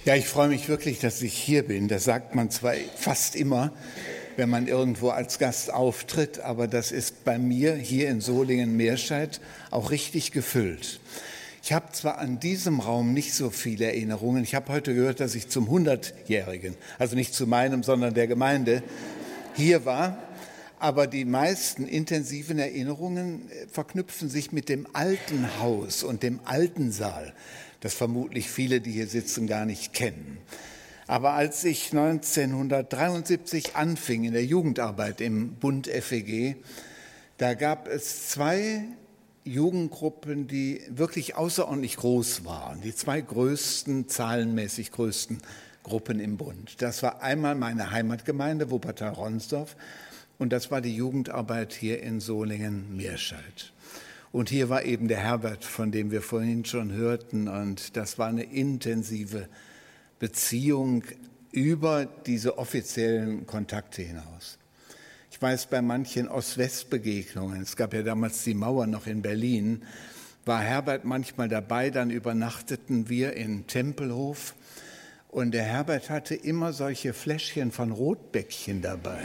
Ja, ich freue mich wirklich, dass ich hier bin. Das sagt man zwar fast immer, wenn man irgendwo als Gast auftritt, aber das ist bei mir hier in Solingen-Meerscheid auch richtig gefüllt. Ich habe zwar an diesem Raum nicht so viele Erinnerungen. Ich habe heute gehört, dass ich zum 100-Jährigen, also nicht zu meinem, sondern der Gemeinde, hier war. Aber die meisten intensiven Erinnerungen verknüpfen sich mit dem alten Haus und dem alten Saal, das vermutlich viele, die hier sitzen, gar nicht kennen. Aber als ich 1973 anfing in der Jugendarbeit im Bund FEG, da gab es zwei Jugendgruppen, die wirklich außerordentlich groß waren, die zwei zahlenmäßig größten Gruppen im Bund. Das war einmal meine Heimatgemeinde Wuppertal-Ronsdorf und das war die Jugendarbeit hier in Solingen-Meerscheid. Und hier war eben der Herbert, von dem wir vorhin schon hörten, und das war eine intensive Beziehung über diese offiziellen Kontakte hinaus. Ich weiß, bei manchen Ost-West-Begegnungen, es gab ja damals die Mauer noch in Berlin, war Herbert manchmal dabei, dann übernachteten wir in Tempelhof und der Herbert hatte immer solche Fläschchen von Rotbäckchen dabei.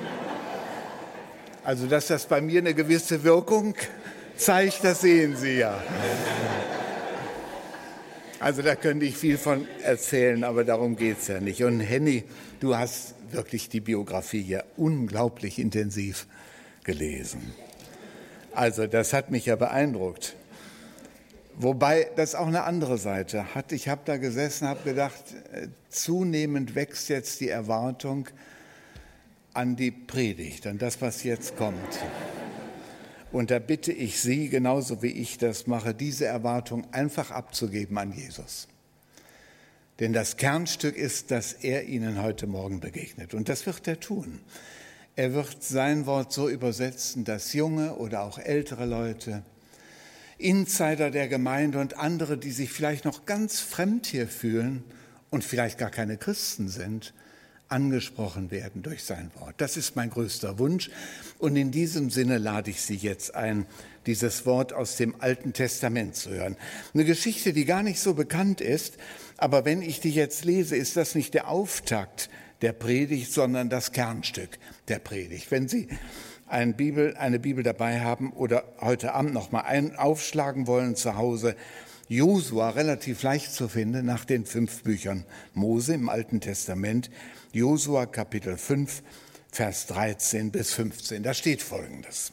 Also, dass das bei mir eine gewisse Wirkung zeigt, das sehen Sie ja. Also da könnte ich viel von erzählen, aber darum geht es ja nicht. Und Henny, du hast wirklich die Biografie ja unglaublich intensiv gelesen. Also das hat mich ja beeindruckt. Wobei das auch eine andere Seite hat. Ich habe da gesessen, habe gedacht, zunehmend wächst jetzt die Erwartung an die Predigt, an das, was jetzt kommt. Und da bitte ich Sie, genauso wie ich das mache, diese Erwartung einfach abzugeben an Jesus. Denn das Kernstück ist, dass er Ihnen heute Morgen begegnet. Und das wird er tun. Er wird sein Wort so übersetzen, dass junge oder auch ältere Leute, Insider der Gemeinde und andere, die sich vielleicht noch ganz fremd hier fühlen und vielleicht gar keine Christen sind, angesprochen werden durch sein Wort. Das ist mein größter Wunsch. Und in diesem Sinne lade ich Sie jetzt ein, dieses Wort aus dem Alten Testament zu hören. Eine Geschichte, die gar nicht so bekannt ist, aber wenn ich die jetzt lese, ist das nicht der Auftakt der Predigt, sondern das Kernstück der Predigt. Wenn Sie eine Bibel dabei haben oder heute Abend noch mal aufschlagen wollen zu Hause, Josua, relativ leicht zu finden, nach den 5 Büchern Mose im Alten Testament, Josua Kapitel 5, Vers 13 bis 15. Da steht Folgendes.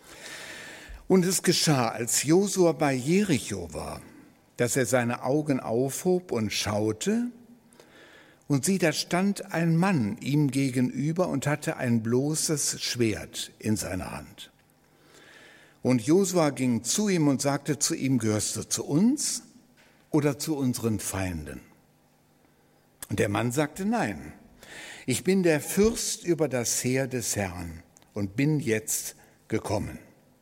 Und es geschah, als Josua bei Jericho war, dass er seine Augen aufhob und schaute, und sieh, da stand ein Mann ihm gegenüber und hatte ein bloßes Schwert in seiner Hand. Und Josua ging zu ihm und sagte zu ihm, gehörst du zu uns oder zu unseren Feinden? Und der Mann sagte, nein, ich bin der Fürst über das Heer des Herrn und bin jetzt gekommen.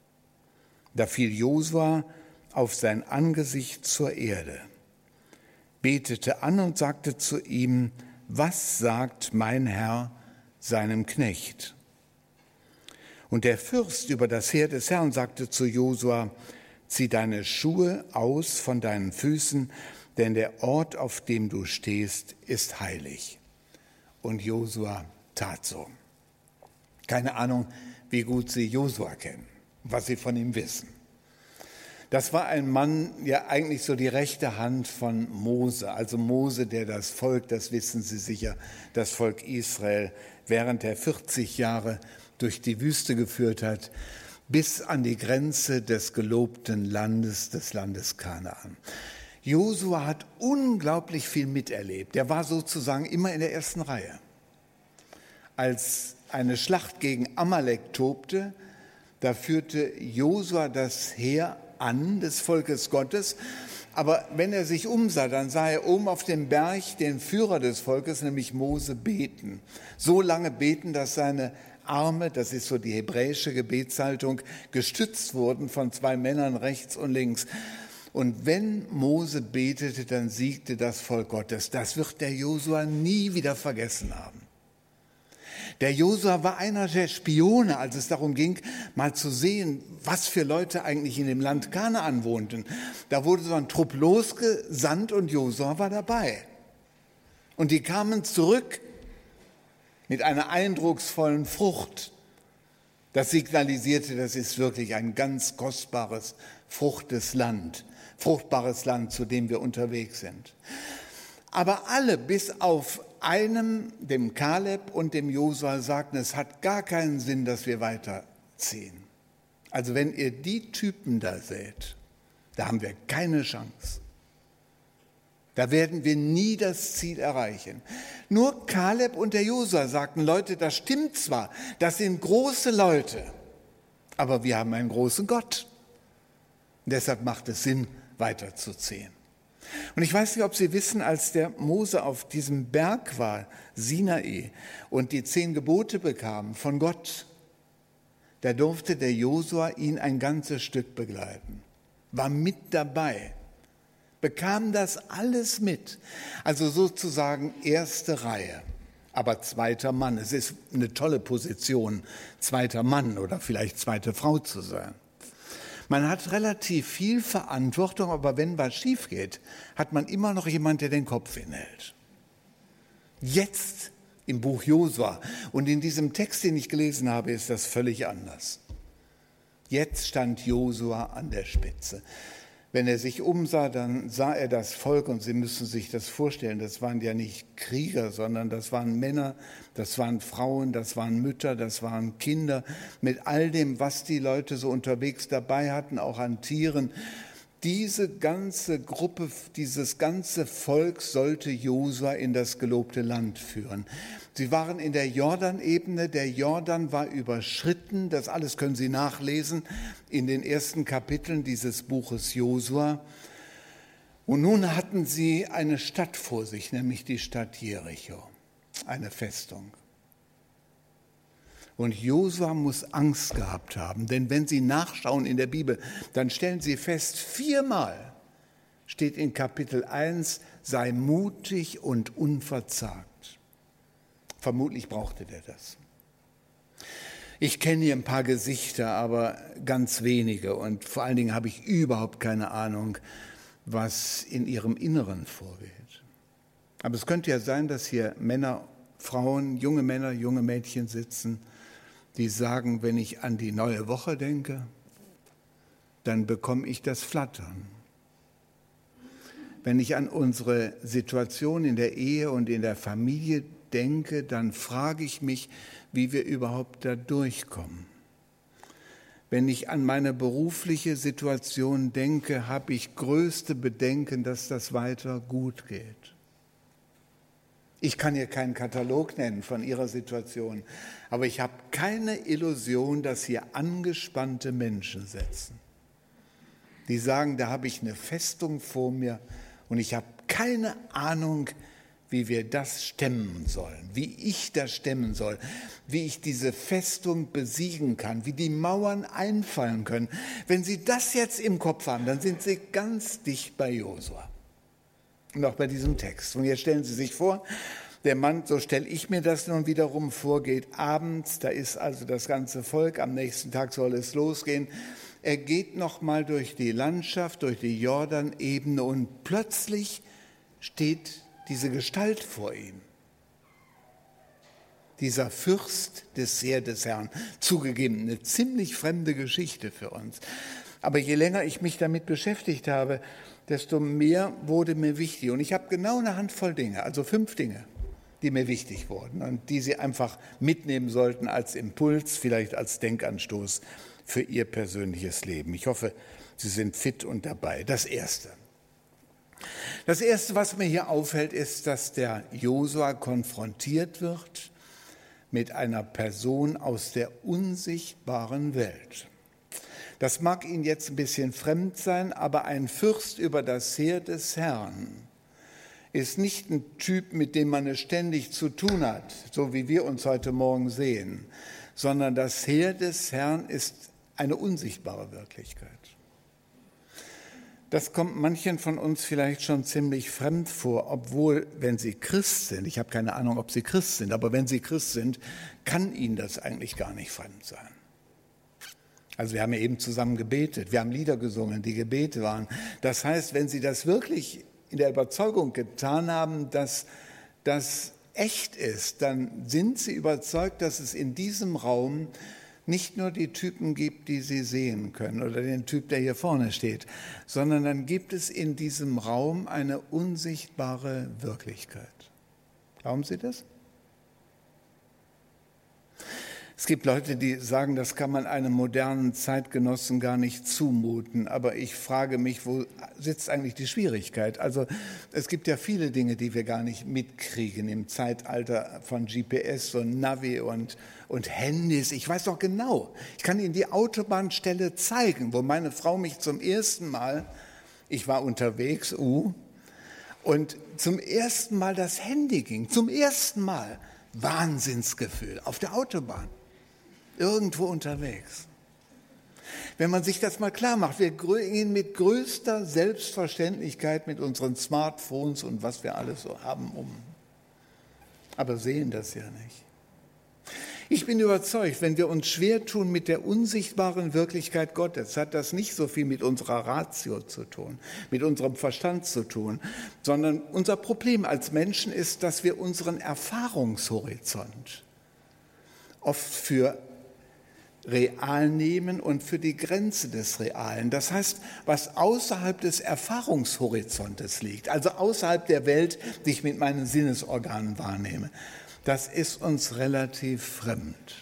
Da fiel Josua auf sein Angesicht zur Erde, betete an und sagte zu ihm, was sagt mein Herr seinem Knecht? Und der Fürst über das Heer des Herrn sagte zu Josua, zieh deine Schuhe aus von deinen Füßen, denn der Ort, auf dem du stehst, ist heilig. Und Josua tat so. Keine Ahnung, wie gut Sie Josua kennen, was Sie von ihm wissen. Das war ein Mann, ja eigentlich so die rechte Hand von Mose. Also Mose, der das Volk, das wissen Sie sicher, das Volk Israel während der 40 Jahre durch die Wüste geführt hat, bis an die Grenze des gelobten Landes, des Landes Kanaan. Josua hat unglaublich viel miterlebt. Er war sozusagen immer in der ersten Reihe. Als eine Schlacht gegen Amalek tobte, da führte Josua das Heer an des Volkes Gottes. Aber wenn er sich umsah, dann sah er oben auf dem Berg den Führer des Volkes, nämlich Mose, beten. So lange beten, dass seine Arme, das ist so die hebräische Gebetshaltung, gestützt wurden von 2 Männern rechts und links. Und wenn Mose betete, dann siegte das Volk Gottes. Das wird der Josua nie wieder vergessen haben. Der Josua war einer der Spione, als es darum ging, mal zu sehen, was für Leute eigentlich in dem Land Kanaan wohnten. Da wurde so ein Trupp losgesandt und Josua war dabei. Und die kamen zurück mit einer eindrucksvollen Frucht. Das signalisierte, das ist wirklich ein ganz kostbares, fruchtbares Land, zu dem wir unterwegs sind. Aber alle, bis auf einen, dem Kaleb und dem Josua, sagten, es hat gar keinen Sinn, dass wir weiterziehen. Also wenn ihr die Typen da seht, da haben wir keine Chance. Da werden wir nie das Ziel erreichen. Nur Kaleb und der Josua sagten, Leute, das stimmt zwar, das sind große Leute, aber wir haben einen großen Gott. Und deshalb macht es Sinn, weiterzuziehen. Und ich weiß nicht, ob Sie wissen, als der Mose auf diesem Berg war, Sinai, und die 10 Gebote bekam von Gott, da durfte der Josua ihn ein ganzes Stück begleiten, war mit dabei, bekam das alles mit, also sozusagen erste Reihe, aber zweiter Mann. Es ist eine tolle Position, zweiter Mann oder vielleicht zweite Frau zu sein. Man hat relativ viel Verantwortung, aber wenn was schief geht, hat man immer noch jemand, der den Kopf hinhält. Jetzt im Buch Josua und in diesem Text, den ich gelesen habe, ist das völlig anders. Jetzt stand Josua an der Spitze. Wenn er sich umsah, dann sah er das Volk, und Sie müssen sich das vorstellen, das waren ja nicht Krieger, sondern das waren Männer, das waren Frauen, das waren Mütter, das waren Kinder, mit all dem, was die Leute so unterwegs dabei hatten, auch an Tieren. Diese ganze Gruppe, dieses ganze Volk sollte Josua in das gelobte Land führen. Sie waren in der Jordanebene, der Jordan war überschritten, das alles können Sie nachlesen in den ersten Kapiteln dieses Buches Josua. Und nun hatten sie eine Stadt vor sich, nämlich die Stadt Jericho, eine Festung. Und Josua muss Angst gehabt haben, denn wenn Sie nachschauen in der Bibel, dann stellen Sie fest, 4-mal steht in Kapitel 1, sei mutig und unverzagt. Vermutlich brauchte der das. Ich kenne hier ein paar Gesichter, aber ganz wenige, und vor allen Dingen habe ich überhaupt keine Ahnung, was in ihrem Inneren vorgeht. Aber es könnte ja sein, dass hier Männer, Frauen, junge Männer, junge Mädchen sitzen, die sagen, wenn ich an die neue Woche denke, dann bekomme ich das Flattern. Wenn ich an unsere Situation in der Ehe und in der Familie denke, dann frage ich mich, wie wir überhaupt da durchkommen. Wenn ich an meine berufliche Situation denke, habe ich größte Bedenken, dass das weiter gut geht. Ich kann hier keinen Katalog nennen von Ihrer Situation, aber ich habe keine Illusion, dass hier angespannte Menschen sitzen, die sagen, da habe ich eine Festung vor mir und ich habe keine Ahnung, wie wir das stemmen sollen, wie ich das stemmen soll, wie ich diese Festung besiegen kann, wie die Mauern einfallen können. Wenn Sie das jetzt im Kopf haben, dann sind Sie ganz dicht bei Josua. Und auch bei diesem Text. Und jetzt stellen Sie sich vor, der Mann, so stelle ich mir das nun wiederum vor, geht abends, da ist also das ganze Volk, am nächsten Tag soll es losgehen. Er geht nochmal durch die Landschaft, durch die Jordanebene und plötzlich steht diese Gestalt vor ihm. Dieser Fürst des Heer des Herrn. Zugegeben, eine ziemlich fremde Geschichte für uns. Aber je länger ich mich damit beschäftigt habe, desto mehr wurde mir wichtig. Und ich habe genau eine Handvoll Dinge, also 5 Dinge, die mir wichtig wurden und die Sie einfach mitnehmen sollten als Impuls, vielleicht als Denkanstoß für Ihr persönliches Leben. Ich hoffe, Sie sind fit und dabei. Das Erste, was mir hier auffällt, ist, dass der Josua konfrontiert wird mit einer Person aus der unsichtbaren Welt. Das mag Ihnen jetzt ein bisschen fremd sein, aber ein Fürst über das Heer des Herrn ist nicht ein Typ, mit dem man es ständig zu tun hat, so wie wir uns heute Morgen sehen, sondern das Heer des Herrn ist eine unsichtbare Wirklichkeit. Das kommt manchen von uns vielleicht schon ziemlich fremd vor, obwohl, wenn Sie Christ sind, ich habe keine Ahnung, ob Sie Christ sind, aber wenn Sie Christ sind, kann Ihnen das eigentlich gar nicht fremd sein. Also wir haben ja eben zusammen gebetet, wir haben Lieder gesungen, die Gebete waren. Das heißt, wenn Sie das wirklich in der Überzeugung getan haben, dass das echt ist, dann sind Sie überzeugt, dass es in diesem Raum nicht nur die Typen gibt, die Sie sehen können oder den Typ, der hier vorne steht, sondern dann gibt es in diesem Raum eine unsichtbare Wirklichkeit. Glauben Sie das? Es gibt Leute, die sagen, das kann man einem modernen Zeitgenossen gar nicht zumuten. Aber ich frage mich, wo sitzt eigentlich die Schwierigkeit? Also es gibt ja viele Dinge, die wir gar nicht mitkriegen im Zeitalter von GPS und Navi und Handys. Ich weiß doch genau, ich kann Ihnen die Autobahnstelle zeigen, wo meine Frau mich zum ersten Mal, ich war unterwegs, und zum ersten Mal das Handy ging. Zum ersten Mal. Wahnsinnsgefühl auf der Autobahn. Irgendwo unterwegs. Wenn man sich das mal klar macht, wir gehen mit größter Selbstverständlichkeit mit unseren Smartphones und was wir alles so haben aber sehen das ja nicht. Ich bin überzeugt, wenn wir uns schwer tun mit der unsichtbaren Wirklichkeit Gottes, hat das nicht so viel mit unserer Ratio zu tun, mit unserem Verstand zu tun, sondern unser Problem als Menschen ist, dass wir unseren Erfahrungshorizont oft für real nehmen und für die Grenze des Realen. Das heißt, was außerhalb des Erfahrungshorizontes liegt, also außerhalb der Welt, die ich mit meinen Sinnesorganen wahrnehme, das ist uns relativ fremd.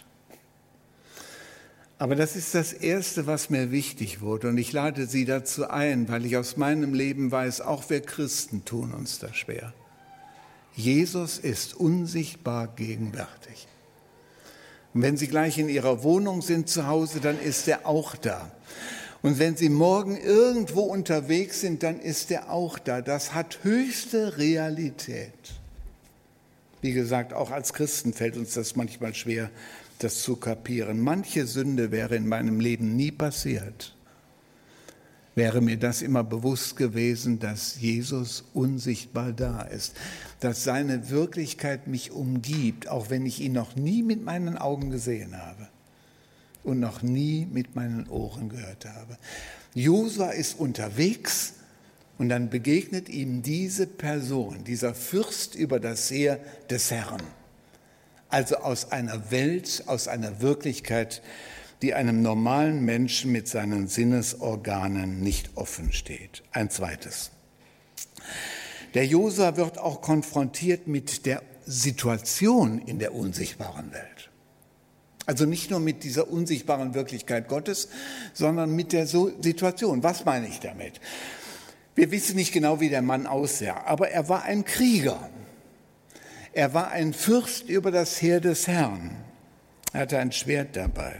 Aber das ist das Erste, was mir wichtig wurde. Und ich lade Sie dazu ein, weil ich aus meinem Leben weiß, auch wir Christen tun uns das schwer. Jesus ist unsichtbar gegenwärtig. Und wenn Sie gleich in Ihrer Wohnung sind zu Hause, dann ist er auch da. Und wenn Sie morgen irgendwo unterwegs sind, dann ist er auch da. Das hat höchste Realität. Wie gesagt, auch als Christen fällt uns das manchmal schwer, das zu kapieren. Manche Sünde wäre in meinem Leben nie passiert. Wäre mir das immer bewusst gewesen, dass Jesus unsichtbar da ist, dass seine Wirklichkeit mich umgibt, auch wenn ich ihn noch nie mit meinen Augen gesehen habe und noch nie mit meinen Ohren gehört habe. Josua ist unterwegs und dann begegnet ihm diese Person, dieser Fürst über das Heer des Herrn. Also aus einer Welt, aus einer Wirklichkeit, die einem normalen Menschen mit seinen Sinnesorganen nicht offen steht. Ein zweites. Der Josua wird auch konfrontiert mit der Situation in der unsichtbaren Welt. Also nicht nur mit dieser unsichtbaren Wirklichkeit Gottes, sondern mit der Situation. Was meine ich damit? Wir wissen nicht genau, wie der Mann aussah, aber er war ein Krieger. Er war ein Fürst über das Heer des Herrn. Er hatte ein Schwert dabei.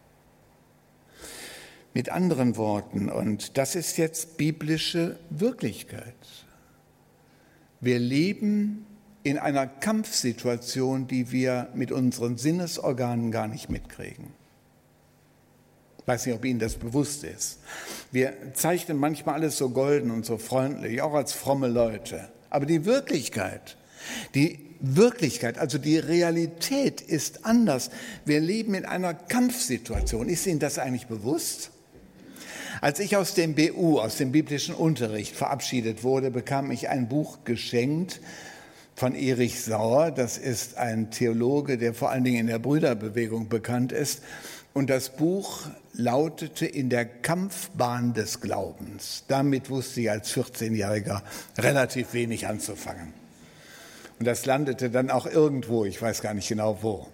Mit anderen Worten, und das ist jetzt biblische Wirklichkeit. Wir leben in einer Kampfsituation, die wir mit unseren Sinnesorganen gar nicht mitkriegen. Ich weiß nicht, ob Ihnen das bewusst ist. Wir zeichnen manchmal alles so golden und so freundlich, auch als fromme Leute. Aber die Wirklichkeit, also die Realität ist anders. Wir leben in einer Kampfsituation. Ist Ihnen das eigentlich bewusst? Als ich aus dem BU, aus dem biblischen Unterricht verabschiedet wurde, bekam ich ein Buch geschenkt von Erich Sauer. Das ist ein Theologe, der vor allen Dingen in der Brüderbewegung bekannt ist. Und das Buch lautete In der Kampfbahn des Glaubens. Damit wusste ich als 14-Jähriger relativ wenig anzufangen. Und das landete dann auch irgendwo, ich weiß gar nicht genau wo.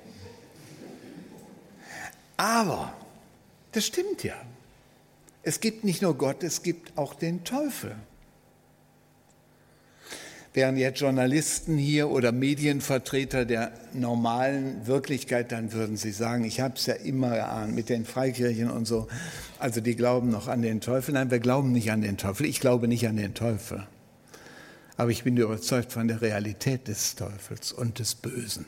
Aber das stimmt ja. Es gibt nicht nur Gott, es gibt auch den Teufel. Wären jetzt Journalisten hier oder Medienvertreter der normalen Wirklichkeit, dann würden sie sagen, ich habe es ja immer geahnt mit den Freikirchen und so. Also die glauben noch an den Teufel. Nein, wir glauben nicht an den Teufel. Ich glaube nicht an den Teufel. Aber ich bin überzeugt von der Realität des Teufels und des Bösen.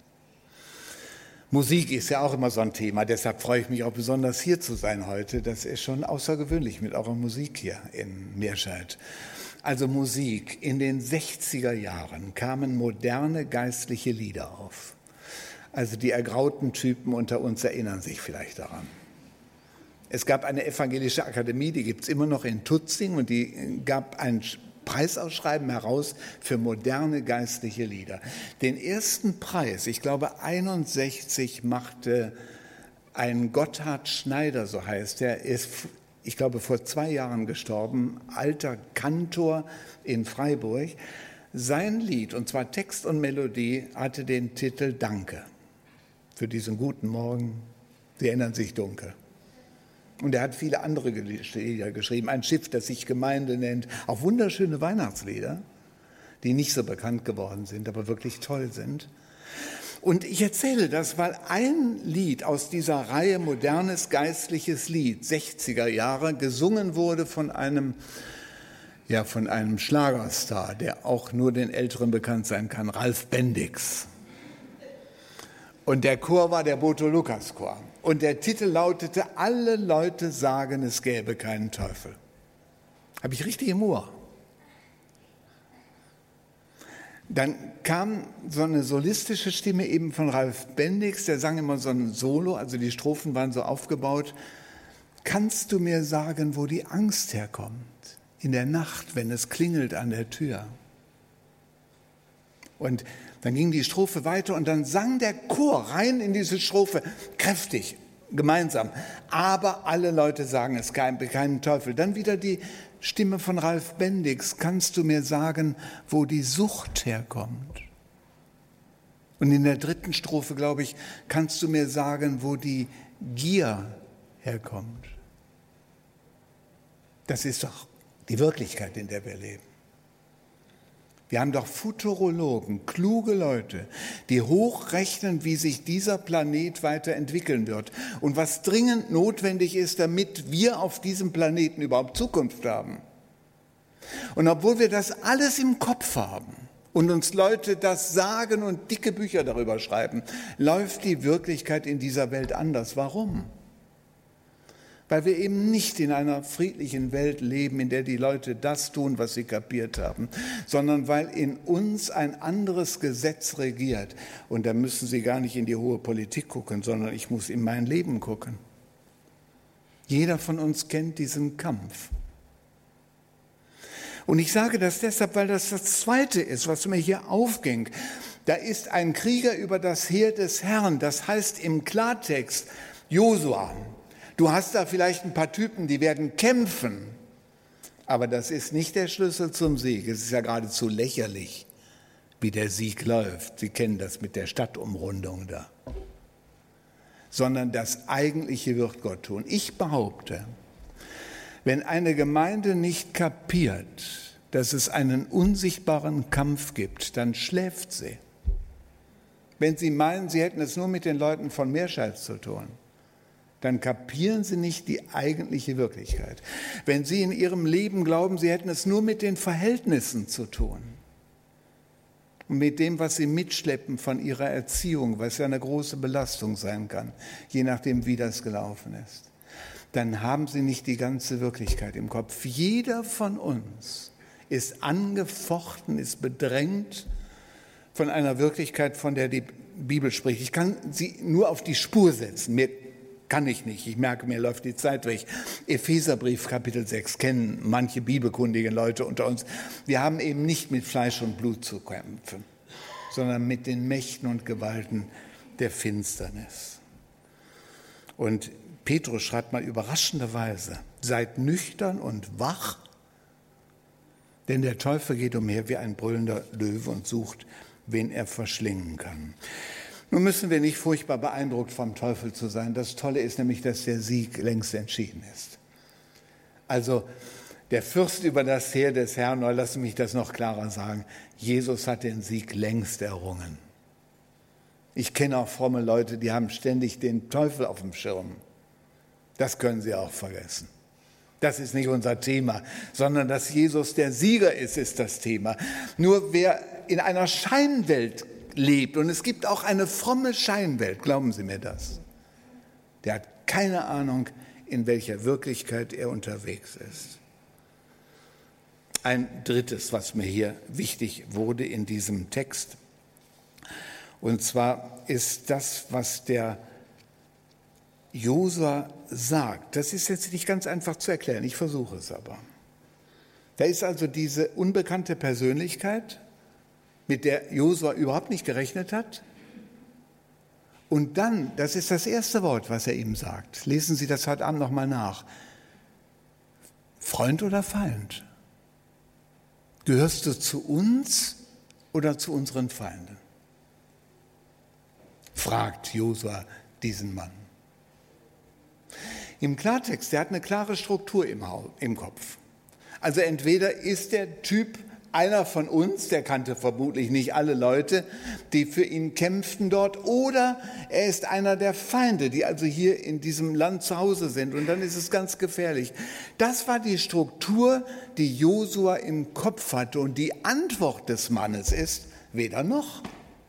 Musik ist ja auch immer so ein Thema, deshalb freue ich mich auch besonders hier zu sein heute. Das ist schon außergewöhnlich mit eurer Musik hier in Meerscheid. Also Musik. In den 60er Jahren kamen moderne geistliche Lieder auf. Also die ergrauten Typen unter uns erinnern sich vielleicht daran. Es gab eine evangelische Akademie, die gibt es immer noch in Tutzing und die gab ein Preisausschreiben heraus für moderne geistliche Lieder. Den ersten Preis, ich glaube 61, machte ein Gotthard Schneider, so heißt er, ist, ich glaube, vor 2 Jahren gestorben, alter Kantor in Freiburg. Sein Lied, und zwar Text und Melodie, hatte den Titel Danke für diesen guten Morgen. Sie erinnern sich dunkel. Und er hat viele andere Lieder geschrieben. Ein Schiff, das sich Gemeinde nennt. Auch wunderschöne Weihnachtslieder, die nicht so bekannt geworden sind, aber wirklich toll sind. Und ich erzähle das, weil ein Lied aus dieser Reihe Modernes geistliches Lied, 60er Jahre, gesungen wurde von einem Schlagerstar, der auch nur den Älteren bekannt sein kann, Ralf Bendix. Und der Chor war der Boto-Lukas-Chor. Und der Titel lautete, alle Leute sagen, es gäbe keinen Teufel. Habe ich richtig im Ohr. Dann kam so eine solistische Stimme eben von Ralf Bendix, der sang immer so ein Solo, also die Strophen waren so aufgebaut. Kannst du mir sagen, wo die Angst herkommt? In der Nacht, wenn es klingelt an der Tür. Und dann ging die Strophe weiter und dann sang der Chor rein in diese Strophe, kräftig, gemeinsam. Aber alle Leute sagen, es gäbe keinen Teufel. Dann wieder die Stimme von Ralf Bendix, kannst du mir sagen, wo die Sucht herkommt? Und in der 3. Strophe, glaube ich, kannst du mir sagen, wo die Gier herkommt? Das ist doch die Wirklichkeit, in der wir leben. Wir haben doch Futurologen, kluge Leute, die hochrechnen, wie sich dieser Planet weiterentwickeln wird und was dringend notwendig ist, damit wir auf diesem Planeten überhaupt Zukunft haben. Und obwohl wir das alles im Kopf haben und uns Leute das sagen und dicke Bücher darüber schreiben, läuft die Wirklichkeit in dieser Welt anders. Warum? Weil wir eben nicht in einer friedlichen Welt leben, in der die Leute das tun, was sie kapiert haben, sondern weil in uns ein anderes Gesetz regiert. Und da müssen Sie gar nicht in die hohe Politik gucken, sondern ich muss in mein Leben gucken. Jeder von uns kennt diesen Kampf. Und ich sage das deshalb, weil das Zweite ist, was mir hier aufging. Da ist ein Krieger über das Heer des Herrn, das heißt im Klartext Josua. Du hast da vielleicht ein paar Typen, die werden kämpfen, aber das ist nicht der Schlüssel zum Sieg. Es ist ja geradezu lächerlich, wie der Sieg läuft. Sie kennen das mit der Stadtumrundung da. Sondern das Eigentliche wird Gott tun. Ich behaupte, wenn eine Gemeinde nicht kapiert, dass es einen unsichtbaren Kampf gibt, dann schläft sie. Wenn sie meinen, sie hätten es nur mit den Leuten von Meerscheid zu tun, dann kapieren sie nicht die eigentliche Wirklichkeit. Wenn sie in ihrem Leben glauben, sie hätten es nur mit den Verhältnissen zu tun und mit dem, was sie mitschleppen von ihrer Erziehung, was ja eine große Belastung sein kann, je nachdem, wie das gelaufen ist, dann haben sie nicht die ganze Wirklichkeit im Kopf. Jeder von uns ist angefochten, ist bedrängt von einer Wirklichkeit, von der die Bibel spricht. Ich kann sie nur auf die Spur setzen. Kann ich nicht. Ich merke, mir läuft die Zeit weg. Epheserbrief, Kapitel 6, kennen manche bibelkundige Leute unter uns. Wir haben eben nicht mit Fleisch und Blut zu kämpfen, sondern mit den Mächten und Gewalten der Finsternis. Und Petrus schreibt mal überraschenderweise, seid nüchtern und wach, denn der Teufel geht umher wie ein brüllender Löwe und sucht, wen er verschlingen kann. Nun müssen wir nicht furchtbar beeindruckt vom Teufel zu sein. Das Tolle ist nämlich, dass der Sieg längst entschieden ist. Also der Fürst über das Heer des Herrn, oder lassen mich das noch klarer sagen, Jesus hat den Sieg längst errungen. Ich kenne auch fromme Leute, die haben ständig den Teufel auf dem Schirm. Das können sie auch vergessen. Das ist nicht unser Thema, sondern dass Jesus der Sieger ist, ist das Thema. Nur wer in einer Scheinwelt lebt, und es gibt auch eine fromme Scheinwelt, glauben Sie mir das, der hat keine Ahnung, in welcher Wirklichkeit er unterwegs ist. Ein drittes, was mir hier wichtig wurde in diesem Text, und zwar ist das, was der Josua sagt. Das ist jetzt nicht ganz einfach zu erklären, ich versuche es aber. Da ist also diese unbekannte Persönlichkeit, mit der Josua überhaupt nicht gerechnet hat. Und dann, das ist das erste Wort, was er ihm sagt. Lesen Sie das heute Abend nochmal nach. Freund oder Feind? Gehörst du zu uns oder zu unseren Feinden? Fragt Josua diesen Mann. Im Klartext, der hat eine klare Struktur im Kopf. Also entweder ist der Typ einer von uns, der kannte vermutlich nicht alle Leute, die für ihn kämpften dort, oder er ist einer der Feinde, die also hier in diesem Land zu Hause sind. Und dann ist es ganz gefährlich. Das war die Struktur, die Josua im Kopf hatte. Und die Antwort des Mannes ist, weder noch.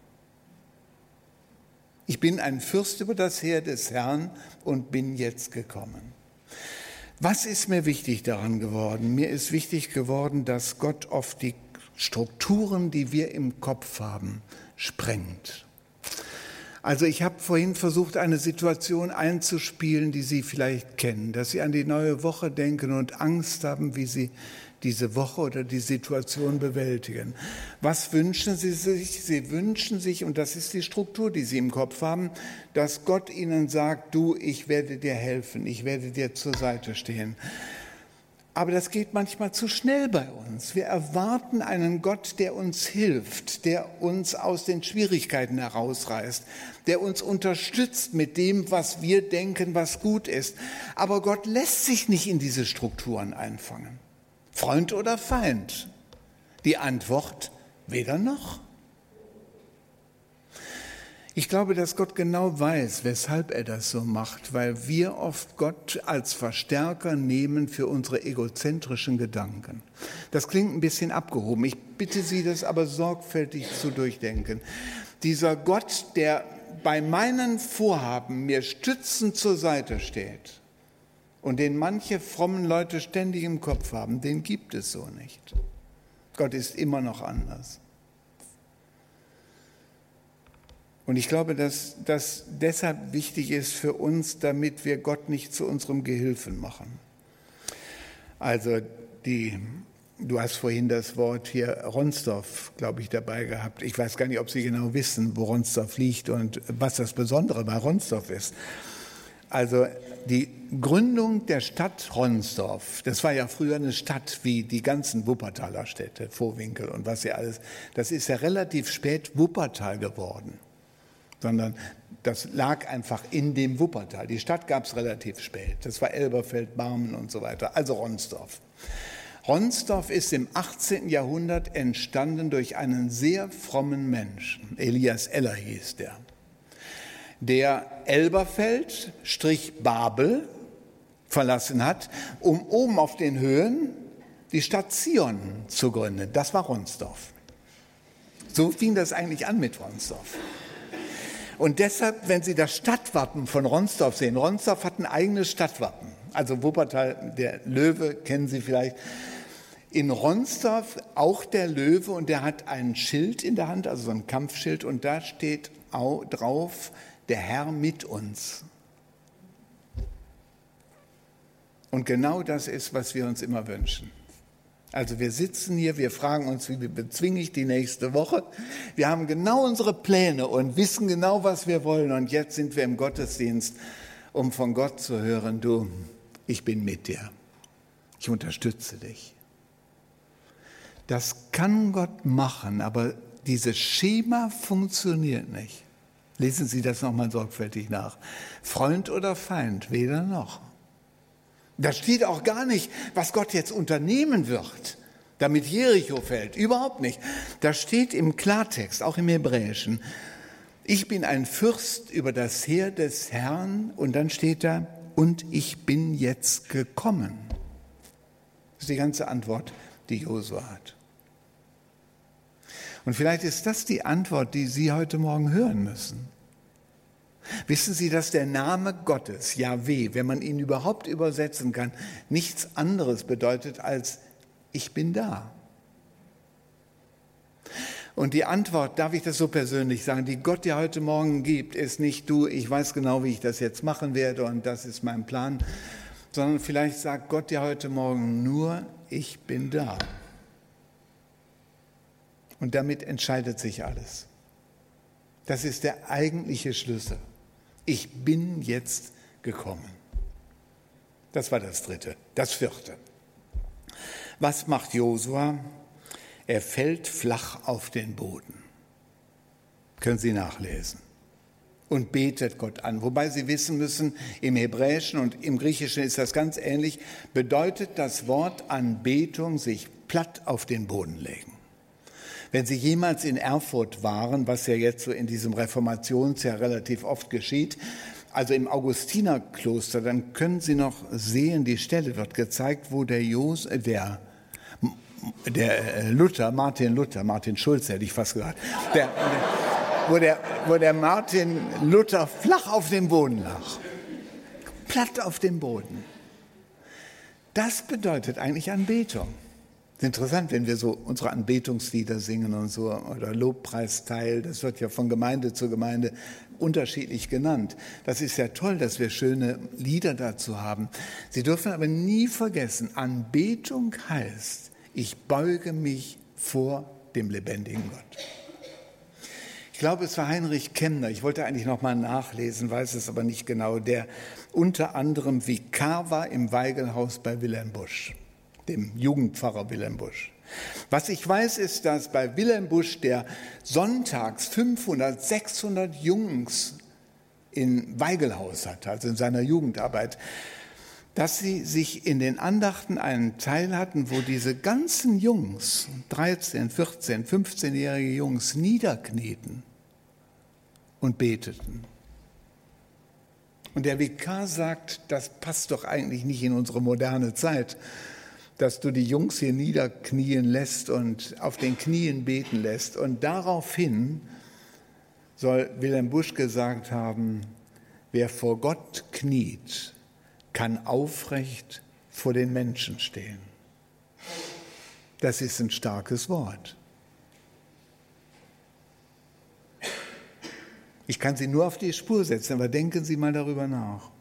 Ich bin ein Fürst über das Heer des Herrn und bin jetzt gekommen. Was ist mir wichtig daran geworden? Mir ist wichtig geworden, dass Gott oft die Strukturen, die wir im Kopf haben, sprengt. Also ich habe vorhin versucht, eine Situation einzuspielen, die Sie vielleicht kennen, dass Sie an die neue Woche denken und Angst haben, wie Sie diese Woche oder die Situation bewältigen. Was wünschen Sie sich? Sie wünschen sich, und das ist die Struktur, die Sie im Kopf haben, dass Gott Ihnen sagt, du, ich werde dir helfen, ich werde dir zur Seite stehen. Aber das geht manchmal zu schnell bei uns. Wir erwarten einen Gott, der uns hilft, der uns aus den Schwierigkeiten herausreißt, der uns unterstützt mit dem, was wir denken, was gut ist. Aber Gott lässt sich nicht in diese Strukturen einfangen. Freund oder Feind? Die Antwort, weder noch. Ich glaube, dass Gott genau weiß, weshalb er das so macht, weil wir oft Gott als Verstärker nehmen für unsere egozentrischen Gedanken. Das klingt ein bisschen abgehoben. Ich bitte Sie, das aber sorgfältig zu durchdenken. Dieser Gott, der bei meinen Vorhaben mir stützend zur Seite steht, und den manche frommen Leute ständig im Kopf haben, den gibt es so nicht. Gott ist immer noch anders. Und ich glaube, dass das deshalb wichtig ist für uns, damit wir Gott nicht zu unserem Gehilfen machen. Also du hast vorhin das Wort hier Ronsdorf, glaube ich, dabei gehabt. Ich weiß gar nicht, ob Sie genau wissen, wo Ronsdorf liegt und was das Besondere bei Ronsdorf ist. Also die Gründung der Stadt Ronsdorf, das war ja früher eine Stadt wie die ganzen Wuppertaler Städte, Vohwinkel und was ja alles, das ist ja relativ spät Wuppertal geworden, sondern das lag einfach in dem Wuppertal. Die Stadt gab es relativ spät, das war Elberfeld, Barmen und so weiter, also Ronsdorf. Ronsdorf ist im 18. Jahrhundert entstanden durch einen sehr frommen Menschen, Elias Eller hieß der Elberfeld, Babel verlassen hat, um oben auf den Höhen die Stadt Zion zu gründen. Das war Ronsdorf. So fing das eigentlich an mit Ronsdorf. Und deshalb, wenn Sie das Stadtwappen von Ronsdorf sehen, Ronsdorf hat ein eigenes Stadtwappen. Also Wuppertal, der Löwe, kennen Sie vielleicht. In Ronsdorf auch der Löwe und der hat ein Schild in der Hand, also so ein Kampfschild, und da steht drauf, der Herr mit uns. Und genau das ist, was wir uns immer wünschen. Also wir sitzen hier, wir fragen uns, wie bezwinge ich die nächste Woche. Wir haben genau unsere Pläne und wissen genau, was wir wollen. Und jetzt sind wir im Gottesdienst, um von Gott zu hören, du, ich bin mit dir. Ich unterstütze dich. Das kann Gott machen, aber dieses Schema funktioniert nicht. Lesen Sie das nochmal sorgfältig nach. Freund oder Feind, weder noch. Da steht auch gar nicht, was Gott jetzt unternehmen wird, damit Jericho fällt. Überhaupt nicht. Da steht im Klartext, auch im Hebräischen, ich bin ein Fürst über das Heer des Herrn, und dann steht da, und ich bin jetzt gekommen. Das ist die ganze Antwort, die Josua hat. Und vielleicht ist das die Antwort, die Sie heute Morgen hören müssen. Wissen Sie, dass der Name Gottes, Jahweh, wenn man ihn überhaupt übersetzen kann, nichts anderes bedeutet als ich bin da. Und die Antwort, darf ich das so persönlich sagen, die Gott dir heute Morgen gibt, ist nicht du, ich weiß genau, wie ich das jetzt machen werde und das ist mein Plan, sondern vielleicht sagt Gott dir heute Morgen nur, ich bin da. Und damit entscheidet sich alles. Das ist der eigentliche Schlüssel. Ich bin jetzt gekommen. Das war das dritte. Das vierte. Was macht Josua? Er fällt flach auf den Boden. Können Sie nachlesen. Und betet Gott an. Wobei Sie wissen müssen, im Hebräischen und im Griechischen ist das ganz ähnlich, bedeutet das Wort Anbetung sich platt auf den Boden legen. Wenn Sie jemals in Erfurt waren, was ja jetzt so in diesem Reformationsjahr relativ oft geschieht, also im Augustinerkloster, dann können Sie noch sehen, die Stelle wird gezeigt, wo Martin Schulz hätte ich fast gesagt, wo der Martin Luther flach auf dem Boden lag. Platt auf dem Boden. Das bedeutet eigentlich Anbetung. Es ist interessant, wenn wir so unsere Anbetungslieder singen und so, oder Lobpreisteil, das wird ja von Gemeinde zu Gemeinde unterschiedlich genannt. Das ist ja toll, dass wir schöne Lieder dazu haben. Sie dürfen aber nie vergessen, Anbetung heißt, ich beuge mich vor dem lebendigen Gott. Ich glaube, es war Heinrich Kemner, ich wollte eigentlich noch mal nachlesen, weiß es aber nicht genau, der unter anderem Vikar war im Weigelhaus bei Wilhelm Busch, dem Jugendpfarrer Wilhelm Busch. Was ich weiß, ist, dass bei Wilhelm Busch der sonntags 500, 600 Jungs in Weigelhaus hatte, also in seiner Jugendarbeit, dass sie sich in den Andachten einen Teil hatten, wo diese ganzen Jungs, 13, 14, 15-jährige Jungs, niederknieten und beteten. Und der Vikar sagt, das passt doch eigentlich nicht in unsere moderne Zeit, dass du die Jungs hier niederknien lässt und auf den Knien beten lässt. Und daraufhin soll Wilhelm Busch gesagt haben, wer vor Gott kniet, kann aufrecht vor den Menschen stehen. Das ist ein starkes Wort. Ich kann Sie nur auf die Spur setzen, aber denken Sie mal darüber nach.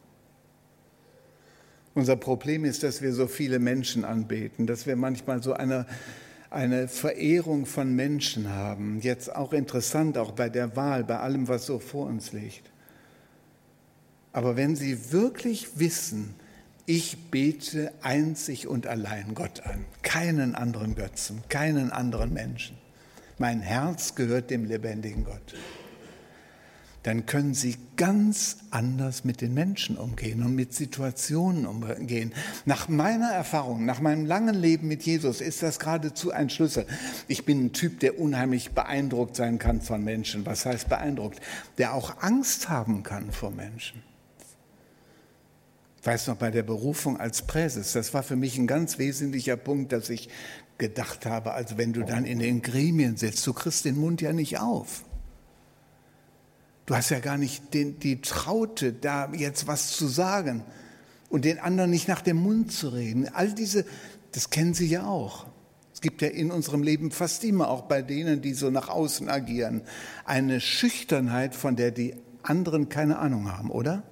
Unser Problem ist, dass wir so viele Menschen anbeten, dass wir manchmal so eine Verehrung von Menschen haben. Jetzt auch interessant, auch bei der Wahl, bei allem, was so vor uns liegt. Aber wenn Sie wirklich wissen, ich bete einzig und allein Gott an, keinen anderen Götzen, keinen anderen Menschen. Mein Herz gehört dem lebendigen Gott. Dann können Sie ganz anders mit den Menschen umgehen und mit Situationen umgehen. Nach meiner Erfahrung, nach meinem langen Leben mit Jesus ist das geradezu ein Schlüssel. Ich bin ein Typ, der unheimlich beeindruckt sein kann von Menschen. Was heißt beeindruckt? Der auch Angst haben kann vor Menschen. Ich weiß noch, bei der Berufung als Präses, das war für mich ein ganz wesentlicher Punkt, dass ich gedacht habe, also wenn du dann in den Gremien sitzt, du kriegst den Mund ja nicht auf. Du hast ja gar nicht die Traute, da jetzt was zu sagen und den anderen nicht nach dem Mund zu reden. All diese, das kennen Sie ja auch. Es gibt ja in unserem Leben fast immer, auch bei denen, die so nach außen agieren, eine Schüchternheit, von der die anderen keine Ahnung haben, oder?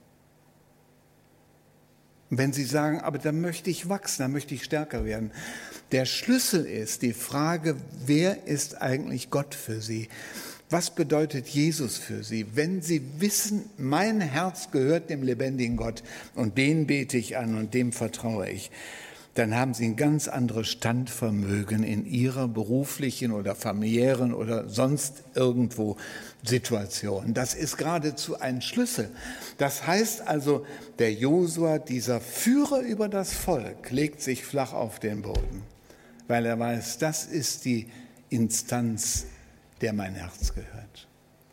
Und wenn Sie sagen, aber da möchte ich wachsen, da möchte ich stärker werden. Der Schlüssel ist die Frage, wer ist eigentlich Gott für Sie? Was bedeutet Jesus für Sie? Wenn Sie wissen, mein Herz gehört dem lebendigen Gott und den bete ich an und dem vertraue ich, dann haben Sie ein ganz anderes Standvermögen in Ihrer beruflichen oder familiären oder sonst irgendwo Situation. Das ist geradezu ein Schlüssel. Das heißt also, der Josua, dieser Führer über das Volk, legt sich flach auf den Boden, weil er weiß, das ist die Instanz, der mein Herz gehört.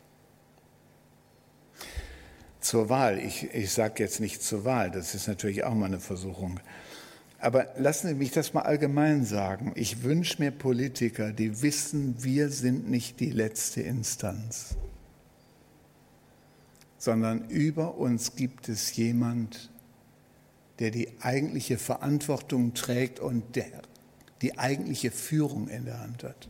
Zur Wahl, ich sage jetzt nicht zur Wahl, das ist natürlich auch mal eine Versuchung. Aber lassen Sie mich das mal allgemein sagen. Ich wünsche mir Politiker, die wissen, wir sind nicht die letzte Instanz, sondern über uns gibt es jemand, der die eigentliche Verantwortung trägt und der die eigentliche Führung in der Hand hat.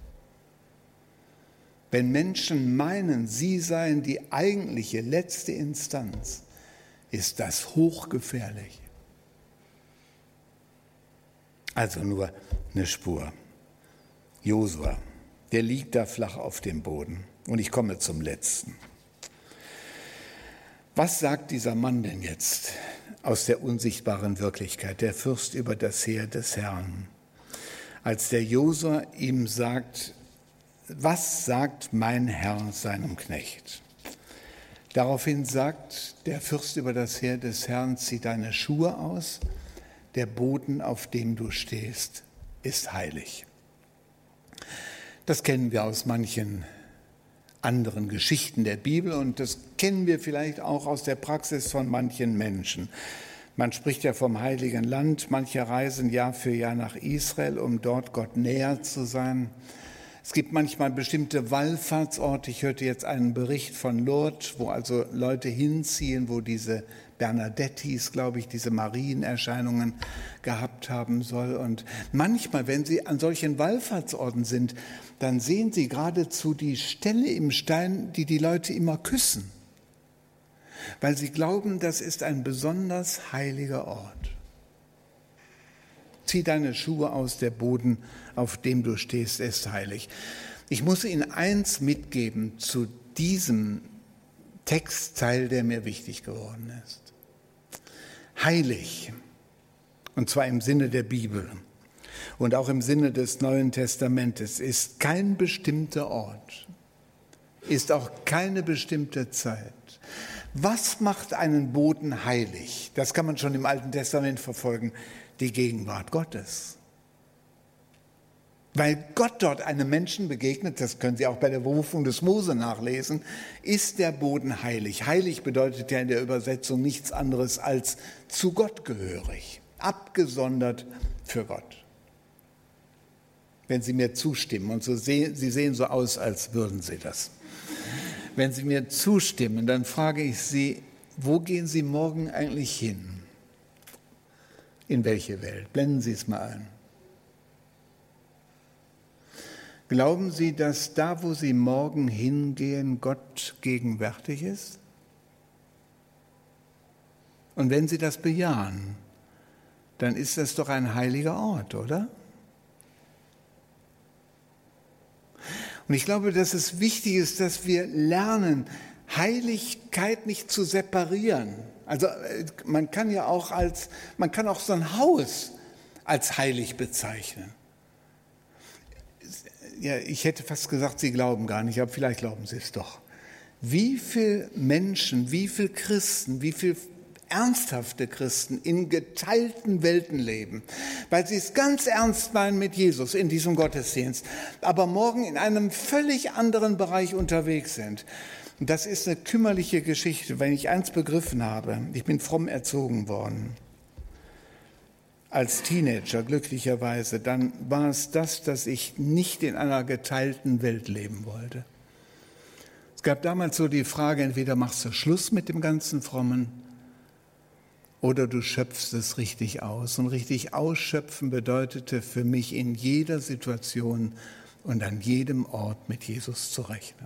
Wenn Menschen meinen, sie seien die eigentliche letzte Instanz, ist das hochgefährlich. Also nur eine Spur. Josua, der liegt da flach auf dem Boden. Und ich komme zum Letzten. Was sagt dieser Mann denn jetzt aus der unsichtbaren Wirklichkeit, der Fürst über das Heer des Herrn? Als der Josua ihm sagt, was sagt mein Herr seinem Knecht? Daraufhin sagt der Fürst über das Heer des Herrn, zieh deine Schuhe aus, der Boden, auf dem du stehst, ist heilig. Das kennen wir aus manchen anderen Geschichten der Bibel und das kennen wir vielleicht auch aus der Praxis von manchen Menschen. Man spricht ja vom Heiligen Land, manche reisen Jahr für Jahr nach Israel, um dort Gott näher zu sein. Es gibt manchmal bestimmte Wallfahrtsorte. Ich hörte jetzt einen Bericht von Lourdes, wo also Leute hinziehen, wo diese Bernadette hieß, glaube ich, diese Marienerscheinungen gehabt haben soll. Und manchmal, wenn Sie an solchen Wallfahrtsorten sind, dann sehen Sie geradezu die Stelle im Stein, die die Leute immer küssen, weil sie glauben, das ist ein besonders heiliger Ort. Zieh deine Schuhe aus, der Boden, auf dem du stehst, ist heilig. Ich muss Ihnen eins mitgeben zu diesem Textteil, der mir wichtig geworden ist. Heilig, und zwar im Sinne der Bibel und auch im Sinne des Neuen Testamentes, ist kein bestimmter Ort, ist auch keine bestimmte Zeit. Was macht einen Boden heilig? Das kann man schon im Alten Testament verfolgen. Die Gegenwart Gottes. Weil Gott dort einem Menschen begegnet, das können Sie auch bei der Berufung des Mose nachlesen, ist der Boden heilig. Heilig bedeutet ja in der Übersetzung nichts anderes als zu Gott gehörig, abgesondert für Gott. Wenn Sie mir zustimmen, und Sie sehen so aus, als würden Sie das. Wenn Sie mir zustimmen, dann frage ich Sie, wo gehen Sie morgen eigentlich hin? In welche Welt? Blenden Sie es mal ein. Glauben Sie, dass da, wo Sie morgen hingehen, Gott gegenwärtig ist? Und wenn Sie das bejahen, dann ist das doch ein heiliger Ort, oder? Und ich glaube, dass es wichtig ist, dass wir lernen, Heiligkeit nicht zu separieren. Also man kann auch so ein Haus als heilig bezeichnen. Ja, ich hätte fast gesagt, Sie glauben gar nicht, aber vielleicht glauben Sie es doch. Wie viele Menschen, wie viele Christen, wie viele ernsthafte Christen in geteilten Welten leben, weil sie es ganz ernst meinen mit Jesus in diesem Gottesdienst, aber morgen in einem völlig anderen Bereich unterwegs sind. Und das ist eine kümmerliche Geschichte, wenn ich eins begriffen habe. Ich bin fromm erzogen worden. Als Teenager glücklicherweise, dann war es das, dass ich nicht in einer geteilten Welt leben wollte. Es gab damals so die Frage, entweder machst du Schluss mit dem ganzen Frommen oder du schöpfst es richtig aus. Und richtig ausschöpfen bedeutete für mich in jeder Situation und an jedem Ort mit Jesus zu rechnen.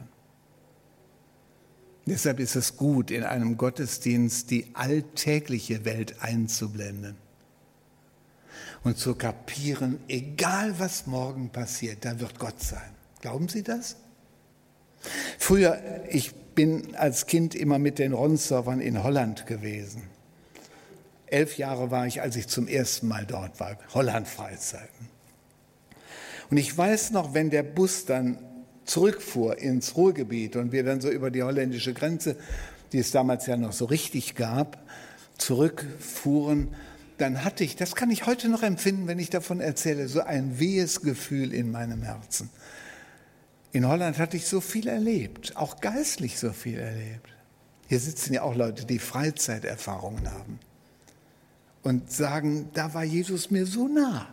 Deshalb ist es gut, in einem Gottesdienst die alltägliche Welt einzublenden und zu kapieren, egal was morgen passiert, da wird Gott sein. Glauben Sie das? Früher, ich bin als Kind immer mit den Ronservern in Holland gewesen. 11 Jahre war ich, als ich zum ersten Mal dort war, Holland-Freizeiten. Und ich weiß noch, wenn der Bus dann zurückfuhr ins Ruhrgebiet und wir dann so über die holländische Grenze, die es damals ja noch so richtig gab, zurückfuhren, dann hatte ich, das kann ich heute noch empfinden, wenn ich davon erzähle, so ein wehes Gefühl in meinem Herzen. In Holland hatte ich so viel erlebt, auch geistlich so viel erlebt. Hier sitzen ja auch Leute, die Freizeiterfahrungen haben und sagen, da war Jesus mir so nah.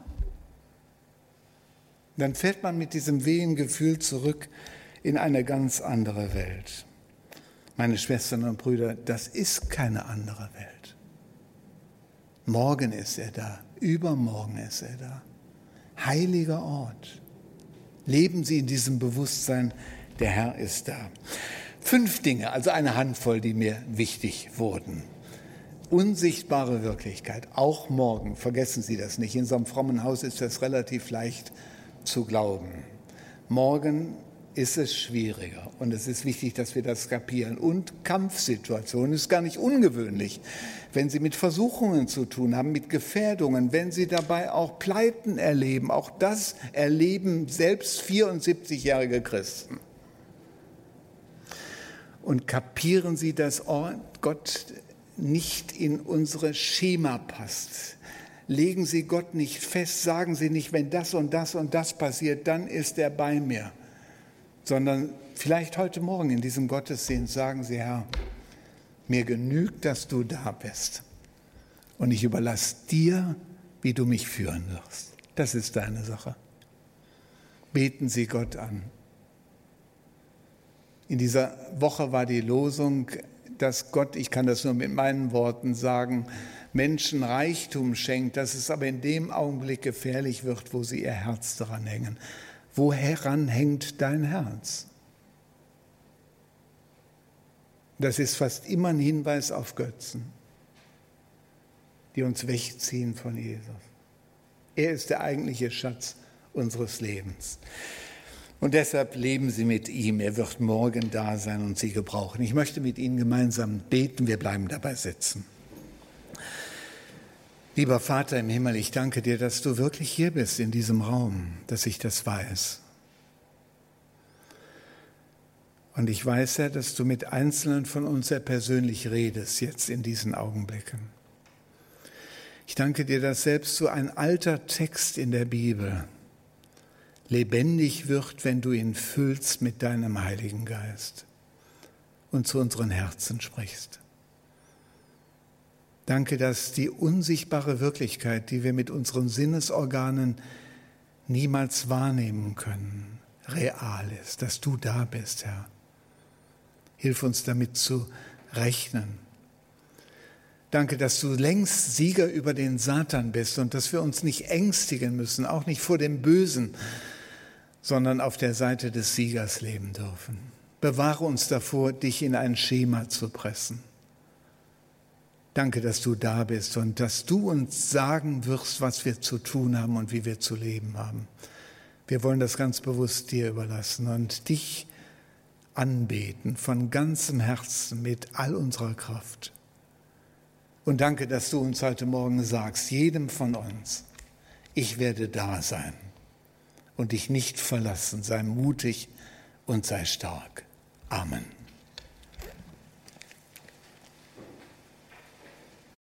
Dann fährt man mit diesem wehen Gefühl zurück in eine ganz andere Welt. Meine Schwestern und Brüder, das ist keine andere Welt. Morgen ist er da, übermorgen ist er da. Heiliger Ort. Leben Sie in diesem Bewusstsein, der Herr ist da. 5 Dinge, also eine Handvoll, die mir wichtig wurden. unsichtbare Wirklichkeit, auch morgen, vergessen Sie das nicht. In so einem frommen Haus ist das relativ leicht zu glauben. Morgen ist es schwieriger und es ist wichtig, dass wir das kapieren. Und Kampfsituationen ist gar nicht ungewöhnlich, wenn Sie mit Versuchungen zu tun haben, mit Gefährdungen, wenn Sie dabei auch Pleiten erleben. Auch das erleben selbst 74-jährige Christen. Und kapieren Sie, dass Gott nicht in unsere Schema passt. Legen Sie Gott nicht fest, sagen Sie nicht, wenn das und das und das passiert, dann ist er bei mir. Sondern vielleicht heute Morgen in diesem Gottesdienst sagen Sie, Herr, mir genügt, dass du da bist. Und ich überlasse dir, wie du mich führen wirst. Das ist deine Sache. Beten Sie Gott an. In dieser Woche war die Losung, dass Gott, ich kann das nur mit meinen Worten sagen, Menschen Reichtum schenkt, dass es aber in dem Augenblick gefährlich wird, wo sie ihr Herz daran hängen. Woran hängt dein Herz? Das ist fast immer ein Hinweis auf Götzen, die uns wegziehen von Jesus. Er ist der eigentliche Schatz unseres Lebens. Und deshalb leben Sie mit ihm. Er wird morgen da sein und Sie gebrauchen. Ich möchte mit Ihnen gemeinsam beten. Wir bleiben dabei sitzen. Lieber Vater im Himmel, ich danke dir, dass du wirklich hier bist in diesem Raum, dass ich das weiß. Und ich weiß ja, dass du mit Einzelnen von uns sehr persönlich redest, jetzt in diesen Augenblicken. Ich danke dir, dass selbst so ein alter Text in der Bibel lebendig wird, wenn du ihn füllst mit deinem Heiligen Geist und zu unseren Herzen sprichst. Danke, dass die unsichtbare Wirklichkeit, die wir mit unseren Sinnesorganen niemals wahrnehmen können, real ist, dass du da bist, Herr. Hilf uns damit zu rechnen. Danke, dass du längst Sieger über den Satan bist und dass wir uns nicht ängstigen müssen, auch nicht vor dem Bösen, sondern auf der Seite des Siegers leben dürfen. Bewahre uns davor, dich in ein Schema zu pressen. Danke, dass du da bist und dass du uns sagen wirst, was wir zu tun haben und wie wir zu leben haben. Wir wollen das ganz bewusst dir überlassen und dich anbeten von ganzem Herzen mit all unserer Kraft. Und danke, dass du uns heute Morgen sagst, jedem von uns, ich werde da sein und dich nicht verlassen. Sei mutig und sei stark. Amen.